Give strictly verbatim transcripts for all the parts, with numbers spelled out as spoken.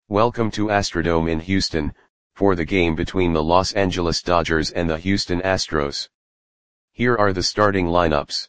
Welcome to Astrodome in Houston, for the game between the Los Angeles Dodgers and the Houston Astros. Here are the starting lineups.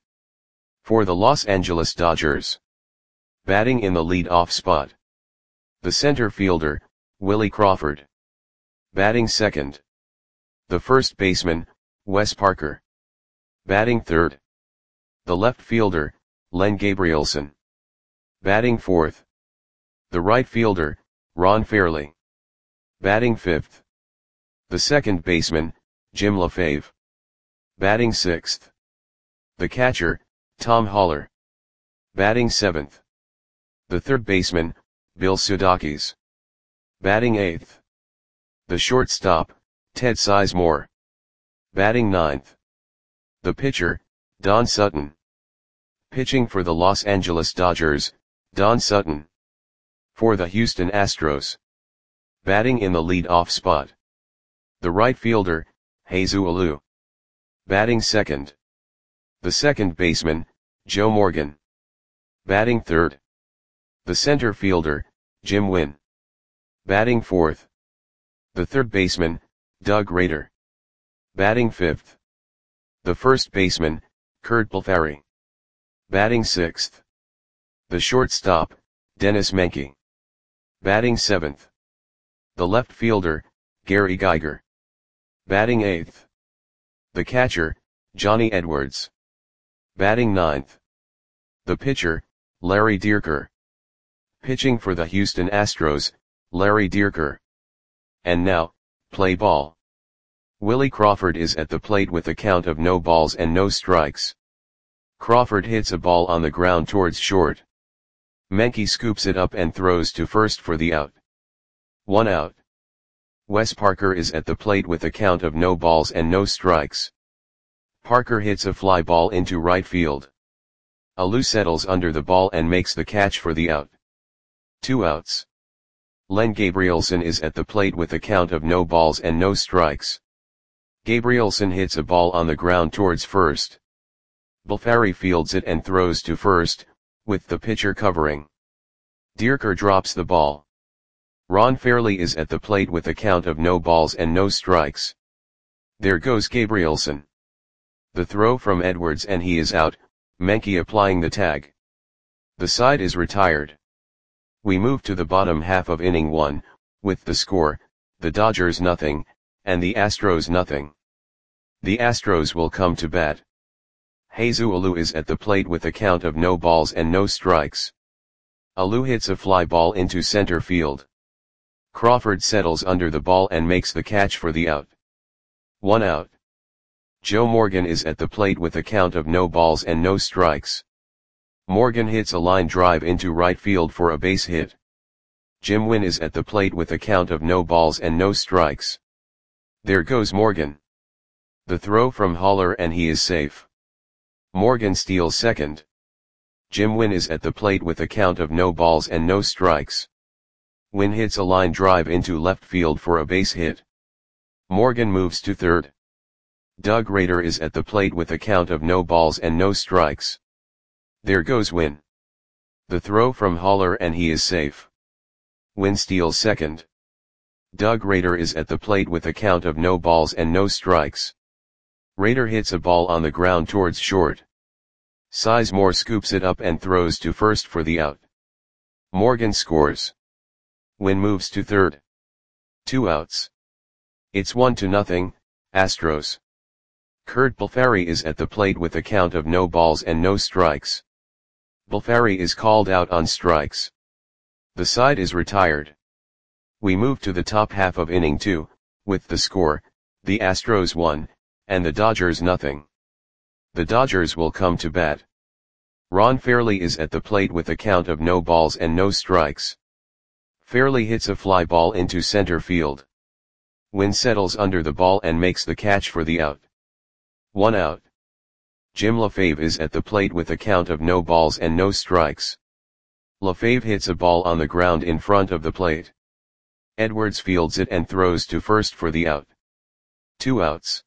For the Los Angeles Dodgers. Batting in the lead-off spot. The center fielder, Willie Crawford. Batting second. The first baseman, Wes Parker. Batting third. The left fielder, Len Gabrielson. Batting fourth. The right fielder, Ron Fairly. Batting fifth. The second baseman, Jim LaFave. Batting sixth. The catcher, Tom Haller. Batting seventh. The third baseman, Bill Sudakis. Batting eighth. The shortstop, Ted Sizemore. Batting ninth. The pitcher, Don Sutton. Pitching for the Los Angeles Dodgers, Don Sutton. For the Houston Astros. Batting in the lead-off spot. The right fielder, Jesus Alou. Batting second. The second baseman, Joe Morgan. Batting third. The center fielder, Jim Wynn. Batting fourth. The third baseman, Doug Rader. Batting fifth. The first baseman, Curt Blefary. Batting sixth. The shortstop, Dennis Menke. Batting seventh. The left fielder, Gary Geiger. Batting eighth. The catcher, Johnny Edwards. Batting ninth. The pitcher, Larry Dierker. Pitching for the Houston Astros, Larry Dierker. And now, play ball. Willie Crawford is at the plate with a count of no balls and no strikes. Crawford hits a ball on the ground towards short. Menke scoops it up and throws to first for the out. One out. Wes Parker is at the plate with a count of no balls and no strikes. Parker hits a fly ball into right field. Alou settles under the ball and makes the catch for the out. Two outs. Len Gabrielson is at the plate with a count of no balls and no strikes. Gabrielson hits a ball on the ground towards first. Blefary fields it and throws to first, with the pitcher covering. Dierker drops the ball. Ron Fairly is at the plate with a count of no balls and no strikes. There goes Gabrielson. The throw from Edwards and he is out, Menke applying the tag. The side is retired. We move to the bottom half of inning one, with the score, the Dodgers nothing, and the Astros nothing. The Astros will come to bat. Jesus Alou is at the plate with a count of no balls and no strikes. Alou hits a fly ball into center field. Crawford settles under the ball and makes the catch for the out. One out. Joe Morgan is at the plate with a count of no balls and no strikes. Morgan hits a line drive into right field for a base hit. Jim Wynn is at the plate with a count of no balls and no strikes. There goes Morgan. The throw from Haller and he is safe. Morgan steals second. Jim Wynn is at the plate with a count of no balls and no strikes. Wynn hits a line drive into left field for a base hit. Morgan moves to third. Doug Rader is at the plate with a count of no balls and no strikes. There goes Wynn. The throw from Haller and he is safe. Wynn steals second. Doug Rader is at the plate with a count of no balls and no strikes. Rader hits a ball on the ground towards short. Sizemore scoops it up and throws to first for the out. Morgan scores. Wynn moves to third. Two outs. It's one to nothing, Astros. Curt Blefary is at the plate with a count of no balls and no strikes. Blefary is called out on strikes. The side is retired. We move to the top half of inning two, with the score, the Astros one, and the Dodgers nothing. The Dodgers will come to bat. Ron Fairly is at the plate with a count of no balls and no strikes. Fairly hits a fly ball into center field. Wynn settles under the ball and makes the catch for the out. One out. Jim LaFave is at the plate with a count of no balls and no strikes. LaFave hits a ball on the ground in front of the plate. Edwards fields it and throws to first for the out. Two outs.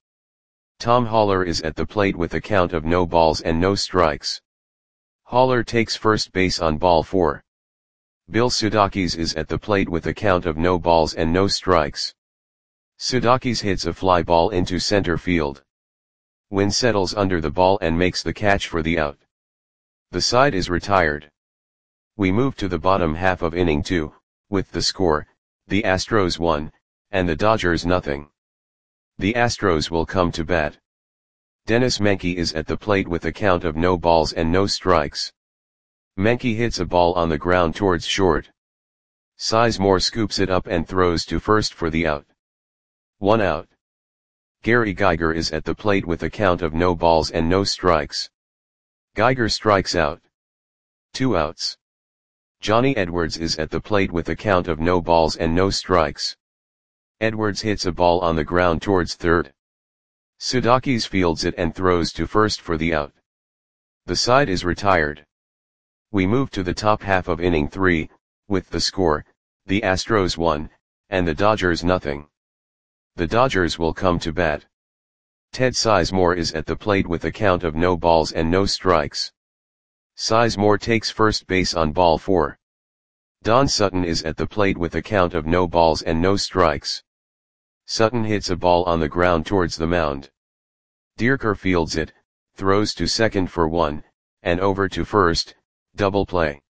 Tom Haller is at the plate with a count of no balls and no strikes. Haller takes first base on ball four. Bill Sudakis is at the plate with a count of no balls and no strikes. Sudakis hits a fly ball into center field. Wynn settles under the ball and makes the catch for the out. The side is retired. We move to the bottom half of inning two, with the score, the Astros one, and the Dodgers nothing. The Astros will come to bat. Dennis Menke is at the plate with a count of no balls and no strikes. Menke hits a ball on the ground towards short. Sizemore scoops it up and throws to first for the out. One out. Gary Geiger is at the plate with a count of no balls and no strikes. Geiger strikes out. Two outs. Johnny Edwards is at the plate with a count of no balls and no strikes. Edwards hits a ball on the ground towards third. Sudakis fields it and throws to first for the out. The side is retired. We move to the top half of inning three, with the score, the Astros one, and the Dodgers nothing. The Dodgers will come to bat. Ted Sizemore is at the plate with a count of no balls and no strikes. Sizemore takes first base on ball four. Don Sutton is at the plate with a count of no balls and no strikes. Sutton hits a ball on the ground towards the mound. Dierker fields it, throws to second for one, and over to first, double play.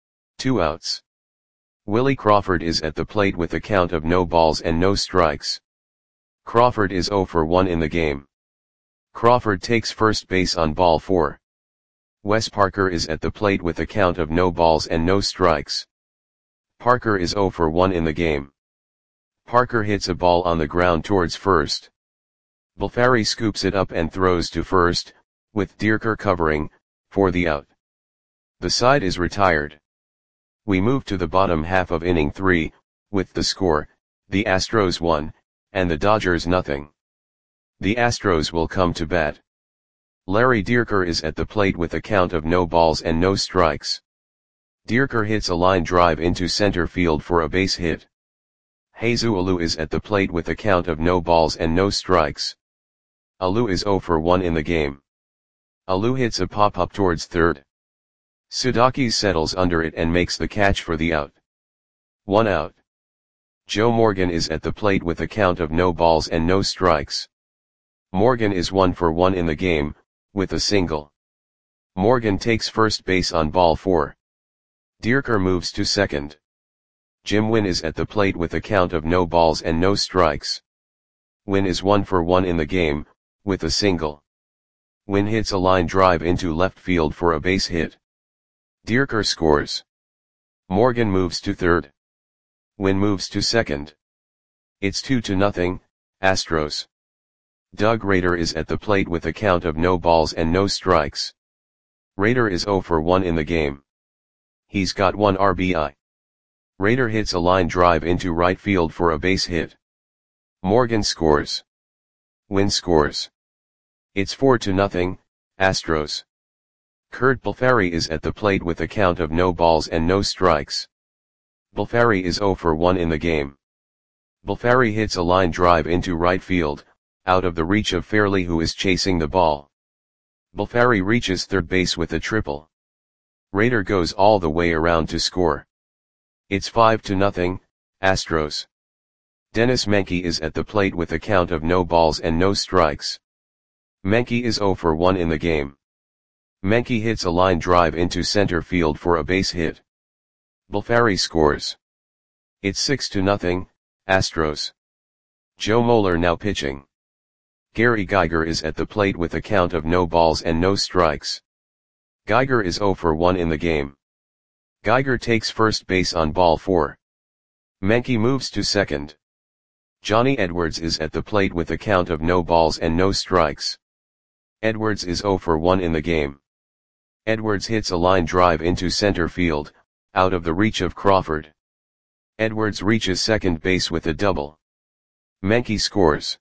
Two outs. Willie Crawford is at the plate with a count of no balls and no strikes. Crawford is oh for one in the game. Crawford takes first base on ball four. Wes Parker is at the plate with a count of no balls and no strikes. Parker is oh for one in the game. Parker hits a ball on the ground towards first. Bulfari scoops it up and throws to first, with Dierker covering, for the out. The side is retired. We move to the bottom half of inning three, with the score, the Astros one, and the Dodgers nothing. The Astros will come to bat. Larry Dierker is at the plate with a count of no balls and no strikes. Dierker hits a line drive into center field for a base hit. Jesus Alou is at the plate with a count of no balls and no strikes. Alou is oh for one in the game. Alou hits a pop-up towards third. Sudakis settles under it and makes the catch for the out. One out. Joe Morgan is at the plate with a count of no balls and no strikes. Morgan is one for one in the game, with a single. Morgan takes first base on ball four. Dierker moves to second. Jim Wynn is at the plate with a count of no balls and no strikes. Wynn is one for one in the game, with a single. Wynn hits a line drive into left field for a base hit. Dierker scores. Morgan moves to third. Wynn moves to second. It's two to nothing, Astros. Doug Rader is at the plate with a count of no balls and no strikes. Rader is oh for one in the game. He's got one R B I. Rader hits a line drive into right field for a base hit. Morgan scores. Wynn scores. It's four to nothing, Astros. Kurt Bulfari is at the plate with a count of no balls and no strikes. Bulfari is oh for one in the game. Bulfari hits a line drive into right field, out of the reach of Fairley who is chasing the ball. Bulfari reaches third base with a triple. Rader goes all the way around to score. It's five to nothing, Astros. Dennis Menke is at the plate with a count of no balls and no strikes. Menke is oh for one in the game. Menke hits a line drive into center field for a base hit. Bulfari scores. It's six to nothing, Astros. Joe Moeller now pitching. Gary Geiger is at the plate with a count of no balls and no strikes. Geiger is oh for one in the game. Geiger takes first base on ball four. Menke moves to second. Johnny Edwards is at the plate with a count of no balls and no strikes. Edwards is oh for one in the game. Edwards hits a line drive into center field, out of the reach of Crawford. Edwards reaches second base with a double. Menke scores.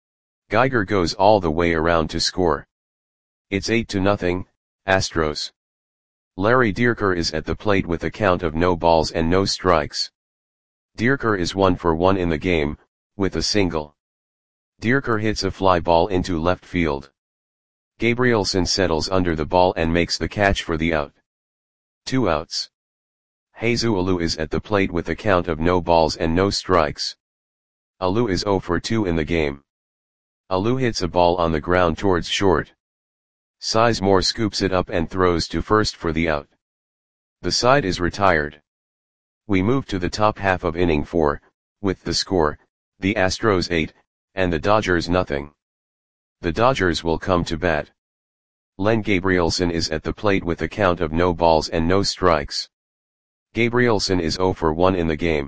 Geiger goes all the way around to score. It's eight to nothing, Astros. Larry Dierker is at the plate with a count of no balls and no strikes. Dierker is one for one in the game, with a single. Dierker hits a fly ball into left field. Gabrielson settles under the ball and makes the catch for the out. Two outs. Jesus Alou is at the plate with a count of no balls and no strikes. Alou is zero for two in the game. Alou hits a ball on the ground towards short. Sizemore scoops it up and throws to first for the out. The side is retired. We move to the top half of inning four, with the score, the Astros eight, and the Dodgers nothing. The Dodgers will come to bat. Len Gabrielson is at the plate with a count of no balls and no strikes. Gabrielson is zero for one in the game.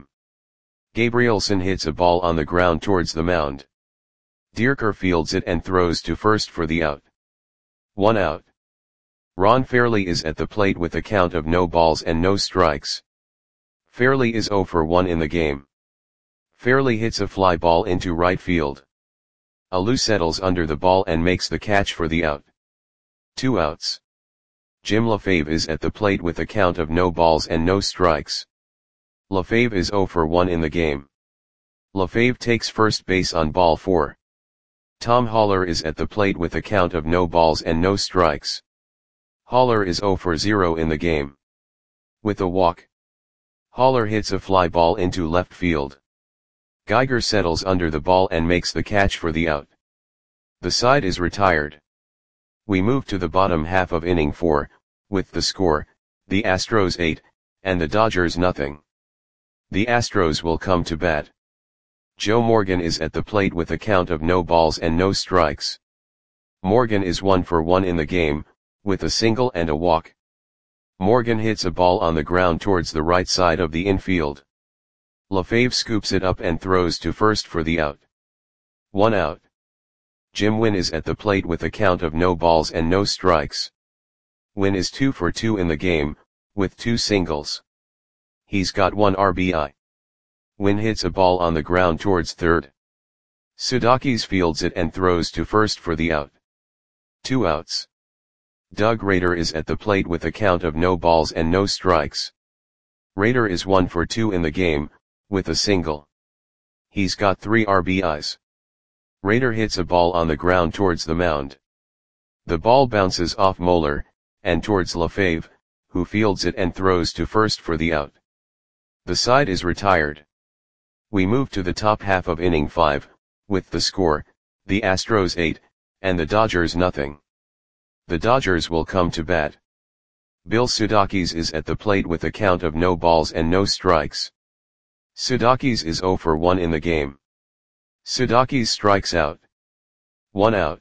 Gabrielson hits a ball on the ground towards the mound. Dierker fields it and throws to first for the out. One out. Ron Fairly is at the plate with a count of no balls and no strikes. Fairly is zero for one in the game. Fairly hits a fly ball into right field. Alou settles under the ball and makes the catch for the out. Two outs. Jim LaFave is at the plate with a count of no balls and no strikes. LaFave is zero for one in the game. LaFave takes first base on ball four. Tom Haller is at the plate with a count of no balls and no strikes. Haller is zero for zero in the game. With a walk. Haller hits a fly ball into left field. Geiger settles under the ball and makes the catch for the out. The side is retired. We move to the bottom half of inning four, with the score, the Astros eight, and the Dodgers nothing. The Astros will come to bat. Joe Morgan is at the plate with a count of no balls and no strikes. Morgan is one for one in the game, with a single and a walk. Morgan hits a ball on the ground towards the right side of the infield. LaFave scoops it up and throws to first for the out. One out. Jim Wynn is at the plate with a count of no balls and no strikes. Wynn is two for two in the game, with two singles. He's got one R B I. Wynn hits a ball on the ground towards third. Sudakis fields it and throws to first for the out. Two outs. Doug Rader is at the plate with a count of no balls and no strikes. Rader is one for two in the game, with a single. He's got three R B Is. Rader hits a ball on the ground towards the mound. The ball bounces off Moeller, and towards LaFave, who fields it and throws to first for the out. The side is retired. We move to the top half of inning five, with the score, the Astros eight, and the Dodgers nothing. The Dodgers will come to bat. Bill Sudakis is at the plate with a count of no balls and no strikes. Sudakis is zero for one in the game. Sudakis strikes out. One out.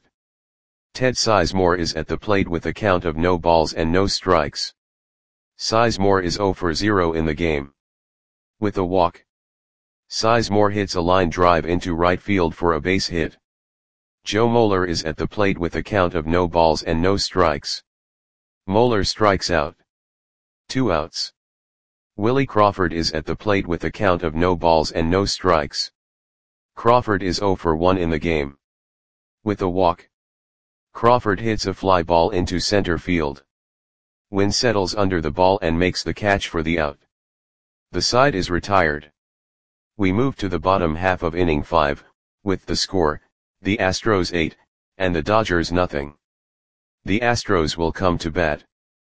Ted Sizemore is at the plate with a count of no balls and no strikes. Sizemore is zero for zero in the game. With a walk. Sizemore hits a line drive into right field for a base hit. Joe Moeller is at the plate with a count of no balls and no strikes. Moeller strikes out. Two outs. Willie Crawford is at the plate with a count of no balls and no strikes. Crawford is zero for one in the game. With a walk. Crawford hits a fly ball into center field. Wynn settles under the ball and makes the catch for the out. The side is retired. We move to the bottom half of inning five, with the score, the Astros eight, and the Dodgers nothing. The Astros will come to bat.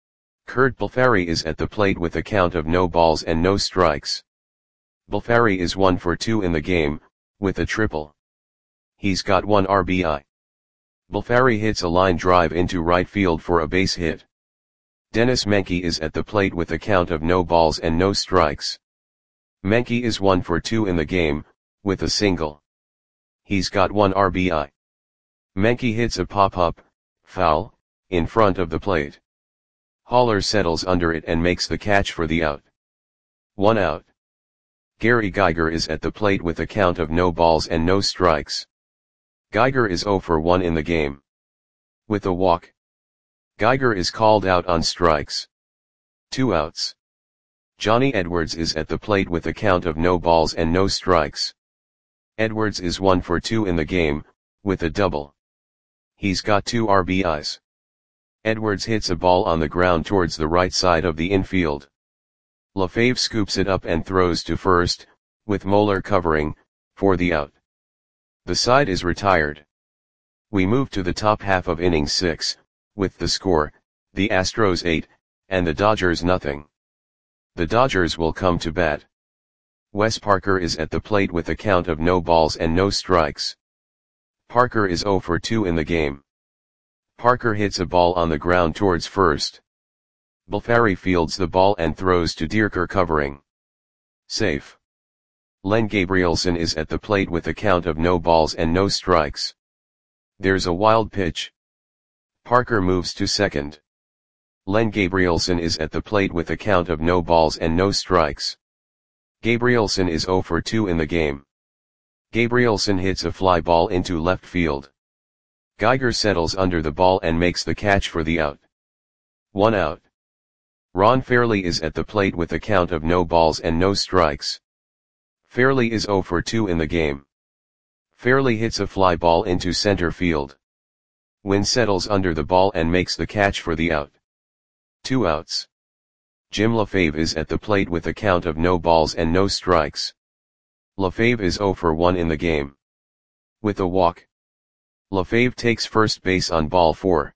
Kurt Balfari is at the plate with a count of no balls and no strikes. Balfari is one for two in the game, with a triple. He's got one R B I. Balfari hits a line drive into right field for a base hit. Dennis Menke is at the plate with a count of no balls and no strikes. Menke is one for two in the game, with a single. He's got one R B I. Menke hits a pop-up, foul, in front of the plate. Haller settles under it and makes the catch for the out. One out. Gary Geiger is at the plate with a count of no balls and no strikes. Geiger is zero for one in the game. With a walk. Geiger is called out on strikes. Two outs. Johnny Edwards is at the plate with a count of no balls and no strikes. Edwards is one for two in the game, with a double. He's got two R B Is. Edwards hits a ball on the ground towards the right side of the infield. LaFave scoops it up and throws to first, with Moeller covering, for the out. The side is retired. We move to the top half of inning six, with the score, the Astros eight, and the Dodgers nothing. The Dodgers will come to bat. Wes Parker is at the plate with a count of no balls and no strikes. Parker is zero for two in the game. Parker hits a ball on the ground towards first. Balfari fields the ball and throws to Dierker covering. Safe. Len Gabrielson is at the plate with a count of no balls and no strikes. There's a wild pitch. Parker moves to second. Len Gabrielson is at the plate with a count of no balls and no strikes. Gabrielson is zero for two in the game. Gabrielson hits a fly ball into left field. Geiger settles under the ball and makes the catch for the out. One out. Ron Fairly is at the plate with a count of no balls and no strikes. Fairly is zero for two in the game. Fairly hits a fly ball into center field. Wynn settles under the ball and makes the catch for the out. Two outs. Jim LaFave is at the plate with a count of no balls and no strikes. LaFave is zero for one in the game. With a walk. LaFave takes first base on ball four.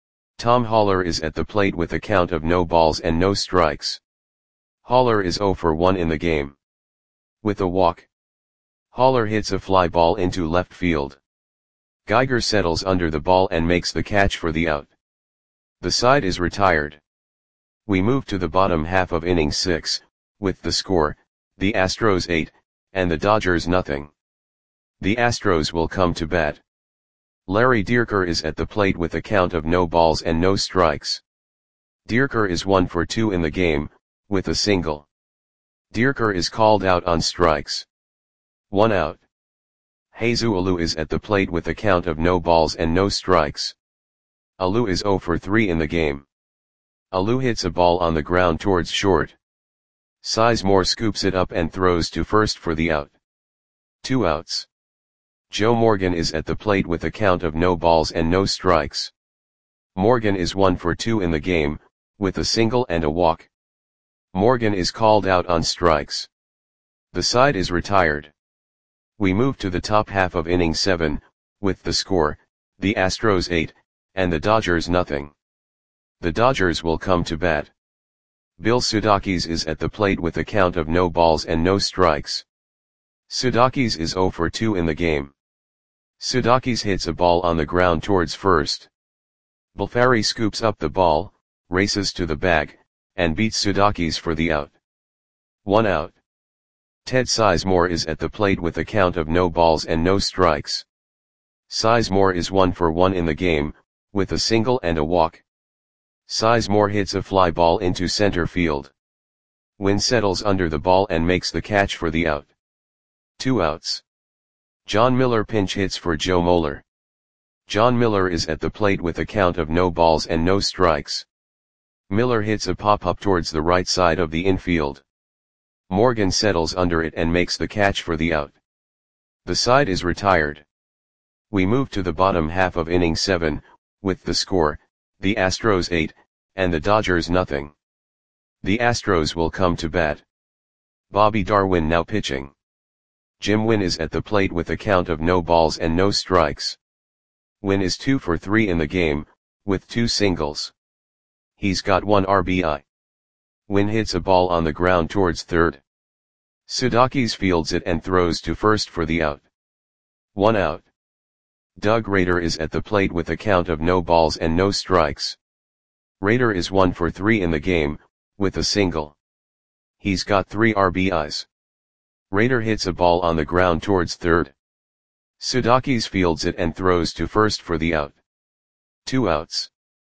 Tom Haller is at the plate with a count of no balls and no strikes. Haller is zero for one in the game. With a walk. Haller hits a fly ball into left field. Geiger settles under the ball and makes the catch for the out. The side is retired. We move to the bottom half of inning six, with the score, the Astros eight, and the Dodgers nothing. The Astros will come to bat. Larry Dierker is at the plate with a count of no balls and no strikes. Dierker is one for two in the game, with a single. Dierker is called out on strikes. One out. Jesus Alou is at the plate with a count of no balls and no strikes. Alou is zero for three in the game. Alou hits a ball on the ground towards short. Sizemore scoops it up and throws to first for the out. Two outs. Joe Morgan is at the plate with a count of no balls and no strikes. Morgan is one for two in the game, with a single and a walk. Morgan is called out on strikes. The side is retired. We move to the top half of inning seven, with the score, the Astros eight, and the Dodgers nothing. The Dodgers will come to bat. Bill Sudakis is at the plate with a count of no balls and no strikes. Sudakis is zero for two in the game. Sudakis hits a ball on the ground towards first. Balfari scoops up the ball, races to the bag, and beats Sudakis for the out. One out. Ted Sizemore is at the plate with a count of no balls and no strikes. Sizemore is one for one in the game, with a single and a walk. Sizemore hits a fly ball into center field. Wynn settles under the ball and makes the catch for the out. Two outs. John Miller pinch hits for Joe Moeller. John Miller is at the plate with a count of no balls and no strikes. Miller hits a pop-up towards the right side of the infield. Morgan settles under it and makes the catch for the out. The side is retired. We move to the bottom half of inning seven, with the score, the Astros eight, and the Dodgers nothing. The Astros will come to bat. Bobby Darwin now pitching. Jim Wynn is at the plate with a count of no balls and no strikes. Wynn is two for three in the game, with two singles. He's got one R B I. Wynn hits a ball on the ground towards third. Sudakis fields it and throws to first for the out. One out. Doug Rader is at the plate with a count of no balls and no strikes. Rader is one for three in the game, with a single. He's got three R B Is. Rader hits a ball on the ground towards third. Sudakis fields it and throws to first for the out. Two outs.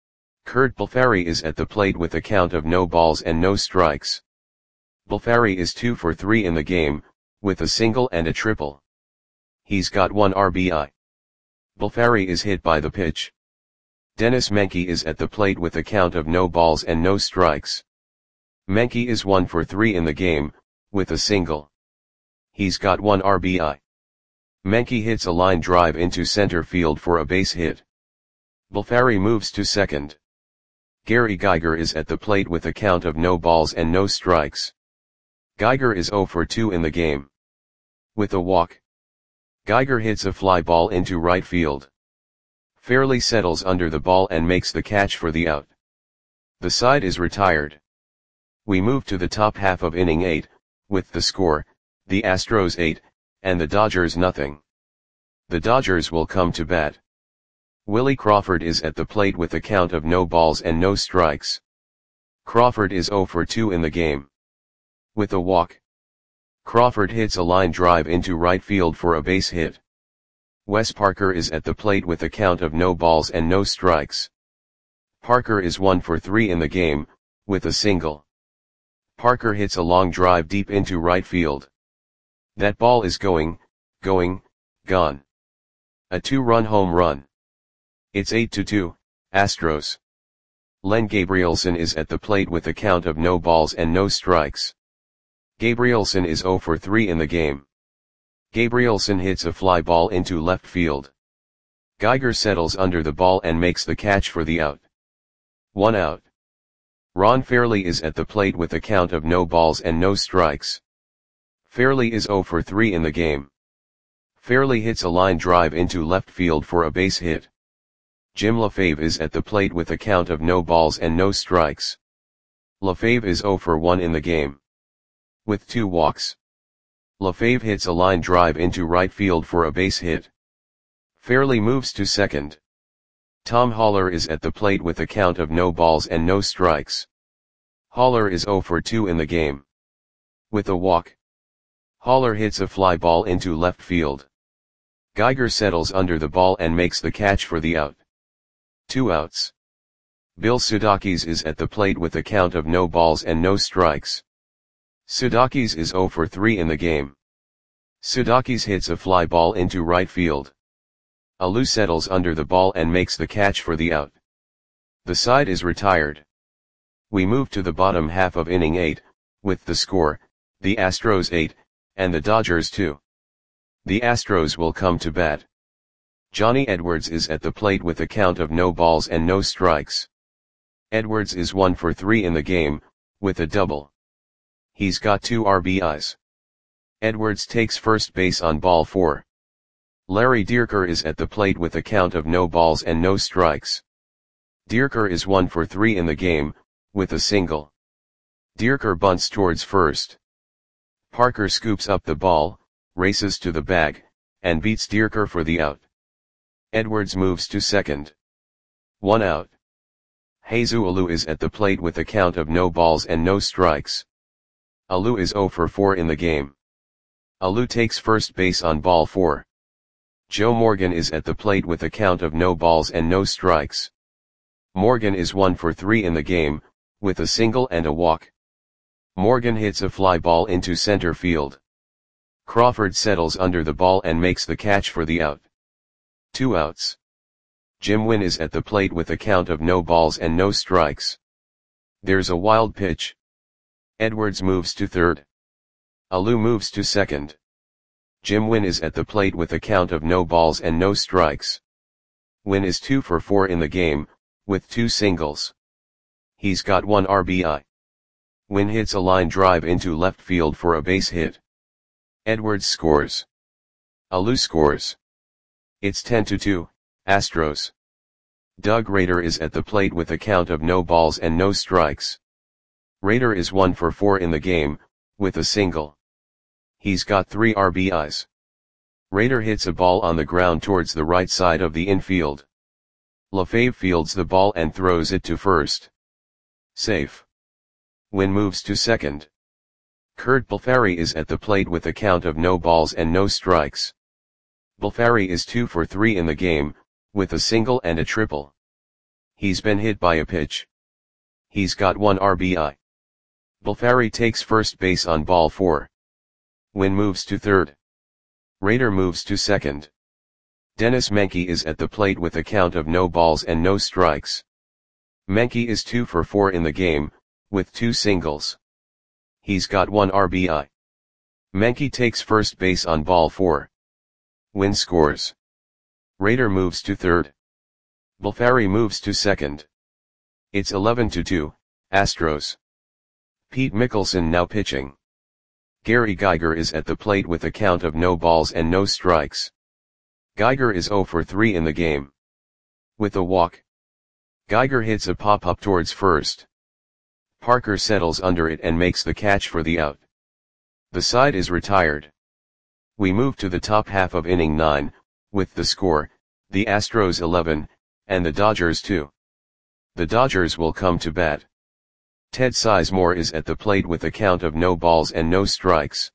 Kurt Balfari is at the plate with a count of no balls and no strikes. Balfari is two for three in the game, with a single and a triple. He's got one R B I. Balfari is hit by the pitch. Dennis Menke is at the plate with a count of no balls and no strikes. Menke is one for three in the game, with a single. He's got one R B I. Menke hits a line drive into center field for a base hit. Balfari moves to second. Gary Geiger is at the plate with a count of no balls and no strikes. Geiger is zero for two in the game. With a walk. Geiger hits a fly ball into right field. Fairly settles under the ball and makes the catch for the out. The side is retired. We move to the top half of inning eight, with the score, the Astros eight, and the Dodgers nothing. The Dodgers will come to bat. Willie Crawford is at the plate with a count of no balls and no strikes. Crawford is oh for two in the game. With a walk. Crawford hits a line drive into right field for a base hit. Wes Parker is at the plate with a count of no balls and no strikes. Parker is one for three in the game, with a single. Parker hits a long drive deep into right field. That ball is going, going, gone. A two-run home run. It's eight to two, Astros. Len Gabrielson is at the plate with a count of no balls and no strikes. Gabrielson is oh for three in the game. Gabrielson hits a fly ball into left field. Geiger settles under the ball and makes the catch for the out. One out. Ron Fairly is at the plate with a count of no balls and no strikes. Fairly is oh for three in the game. Fairly hits a line drive into left field for a base hit. Jim LaFave is at the plate with a count of no balls and no strikes. LaFave is oh for one in the game. With two walks. LaFave hits a line drive into right field for a base hit. Fairly moves to second. Tom Haller is at the plate with a count of no balls and no strikes. Haller is oh for two in the game. With a walk. Haller hits a fly ball into left field. Geiger settles under the ball and makes the catch for the out. Two outs. Bill Sudakis is at the plate with a count of no balls and no strikes. Sudakis is oh for three in the game. Sudakis hits a fly ball into right field. Alou settles under the ball and makes the catch for the out. The side is retired. We move to the bottom half of inning eight, with the score, the Astros eight, and the Dodgers two. The Astros will come to bat. Johnny Edwards is at the plate with a count of no balls and no strikes. Edwards is one for three in the game, with a double. He's got two R B Is. Edwards takes first base on ball four. Larry Dierker is at the plate with a count of no balls and no strikes. Dierker is one for three in the game, with a single. Dierker bunts towards first. Parker scoops up the ball, races to the bag, and beats Dierker for the out. Edwards moves to second. One out. Jesus Alou is at the plate with a count of no balls and no strikes. Alou is oh for four in the game. Alou takes first base on ball four. Joe Morgan is at the plate with a count of no balls and no strikes. Morgan is one for three in the game, with a single and a walk. Morgan hits a fly ball into center field. Crawford settles under the ball and makes the catch for the out. Two outs. Jim Wynn is at the plate with a count of no balls and no strikes. There's a wild pitch. Edwards moves to third. Alou moves to second. Jim Wynn is at the plate with a count of no balls and no strikes. Wynn is two for four in the game, with two singles. He's got one R B I. Wynn hits a line drive into left field for a base hit. Edwards scores. Alou scores. It's ten to two, Astros. Doug Rader is at the plate with a count of no balls and no strikes. Rader is one for four in the game, with a single. He's got three R B Is. Rader hits a ball on the ground towards the right side of the infield. LaFave fields the ball and throws it to first. Safe. Wynn moves to second. Kurt Balfari is at the plate with a count of no balls and no strikes. Balfari is two for three in the game, with a single and a triple. He's been hit by a pitch. He's got one R B I. Balfari takes first base on ball four. Wynn moves to third. Rader moves to second. Dennis Menke is at the plate with a count of no balls and no strikes. Menke is two for four in the game, with two singles. He's got one R B I. Menke takes first base on ball four. Wynn scores. Rader moves to third. Balfari moves to second. It's eleven to two, Astros. Pete Mickelson now pitching. Gary Geiger is at the plate with a count of no balls and no strikes. Geiger is oh for three in the game. With a walk. Geiger hits a pop-up towards first. Parker settles under it and makes the catch for the out. The side is retired. We move to the top half of inning nine, with the score, the Astros eleven, and the Dodgers two. The Dodgers will come to bat. Ted Sizemore is at the plate with a count of no balls and no strikes.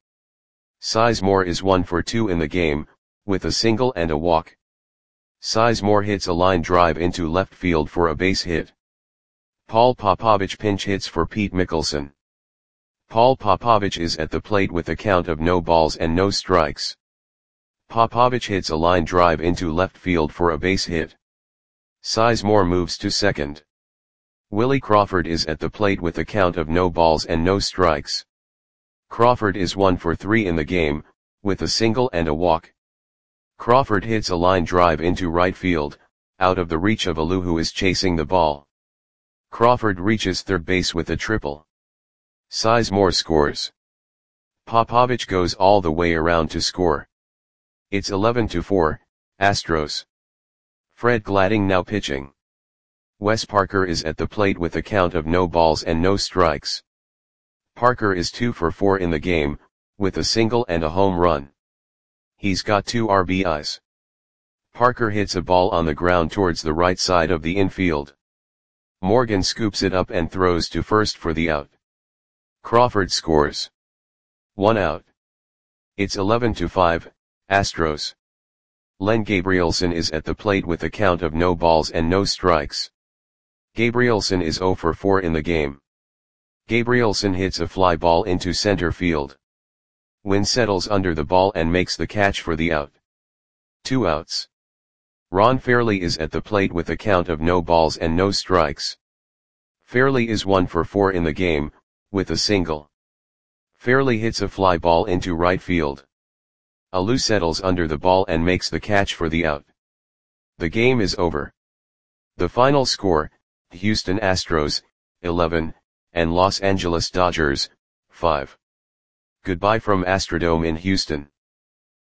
Sizemore is one for two in the game, with a single and a walk. Sizemore hits a line drive into left field for a base hit. Paul Popovich pinch hits for Pete Mickelson. Paul Popovich is at the plate with a count of no balls and no strikes. Popovich hits a line drive into left field for a base hit. Sizemore moves to second. Willie Crawford is at the plate with a count of no balls and no strikes. Crawford is one for three in the game, with a single and a walk. Crawford hits a line drive into right field, out of the reach of Alou, who is chasing the ball. Crawford reaches third base with a triple. Sizemore scores. Popovich goes all the way around to score. It's eleven to four, Astros. Fred Gladding now pitching. Wes Parker is at the plate with a count of no balls and no strikes. Parker is two for four in the game, with a single and a home run. He's got two R B Is. Parker hits a ball on the ground towards the right side of the infield. Morgan scoops it up and throws to first for the out. Crawford scores. One out. It's eleven to five, Astros. Len Gabrielson is at the plate with a count of no balls and no strikes. Gabrielson is zero for four in the game. Gabrielson hits a fly ball into center field. Wynn settles under the ball and makes the catch for the out. Two outs. Ron Fairly is at the plate with a count of no balls and no strikes. Fairly is one for four in the game, with a single. Fairly hits a fly ball into right field. Alou settles under the ball and makes the catch for the out. The game is over. The final score, Houston Astros, eleven, and Los Angeles Dodgers, five. Goodbye from Astrodome in Houston.